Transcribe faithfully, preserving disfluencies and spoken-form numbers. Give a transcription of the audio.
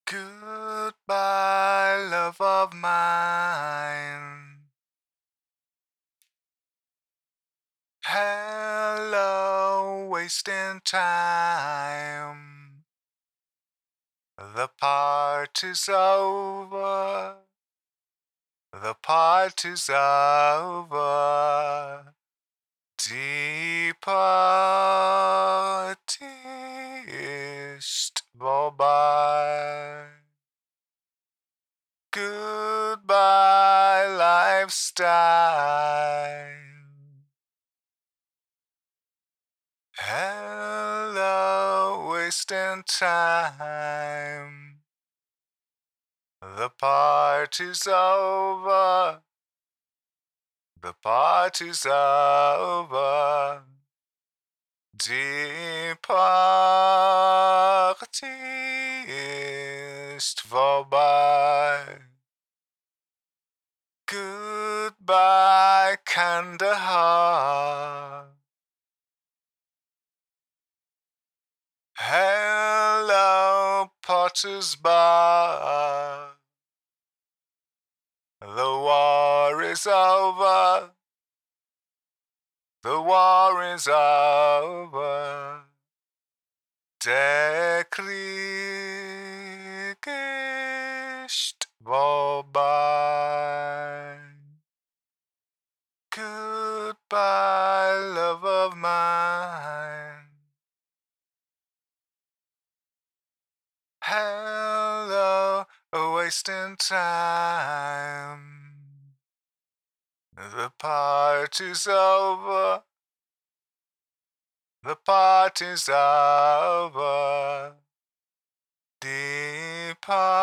Goodbye, love of mine. Hello, wasting time. The party's over. The party's over. Die Party ist vorbei. Goodbye, lifestyle. Hello, wasting time. The party's over. The party's over. Die Party ist vorbei. Goodbye, Kandahar. Hello, Potter's Bar. The war is over. The war is over. Der Krieg ist vorbei. Goodbye, love of mine. Hello, wasting time. The party's over. The party's over. Die Party